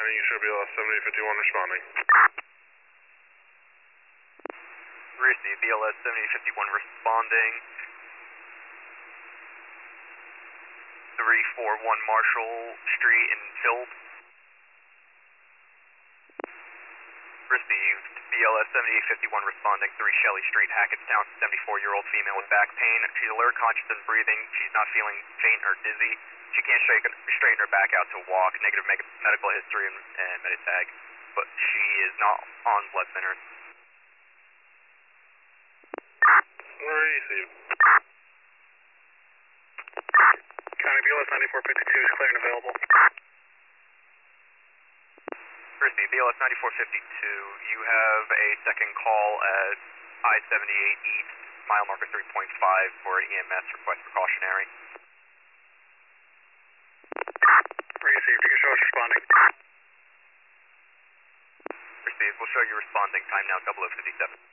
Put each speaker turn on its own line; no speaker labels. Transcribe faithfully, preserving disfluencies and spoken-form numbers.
you should be less seventy fifty-one responding.
Receive, B L S seventy fifty-one responding. three forty-one Marshall Street in Field. Received, B L S seventy-eight fifty-one responding, three Shelley Street, Hackettstown, seventy-four-year-old female with back pain. She's alert, conscious, and breathing. She's not feeling faint or dizzy. She can't straighten, straighten her back out to walk. Negative me medical history and, and Meditag, but she is not on blood thinners.
Received.
County B L S ninety-four fifty-two is clear and available.
Received, B L S ninety-four fifty-two, you have a second call at I seventy-eight East, mile marker three point five for an E M S request precautionary.
Received, you can show us responding.
Received, we'll show you responding, time now double oh fifty-seven.